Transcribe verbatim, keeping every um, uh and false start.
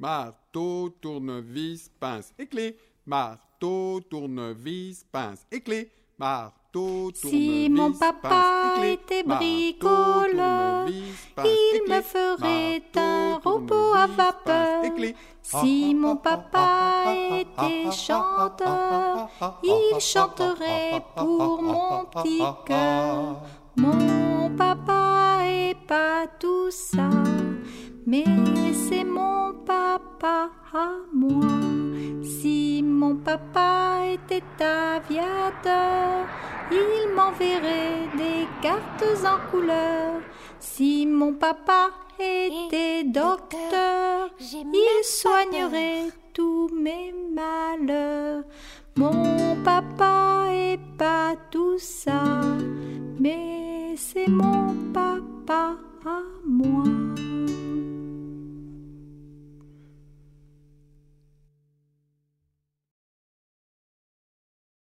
Marteau, tournevis, pince et clé. Marteau, tournevis, pince et clé. Marteau, tournevis, Si mon papa était bricoleur, il me ferait un robot à vapeur. Si mon papa était chanteur, il chanterait pour mon petit cœur. Mon papa est pas tout ça, mais c'est mon papa à moi. Si mon papa était aviateur, il m'enverrait des cartes en couleur. Si mon papa était docteur, il soignerait tous mes malheurs. Mon papa est pas tout ça, mais c'est mon papa à moi.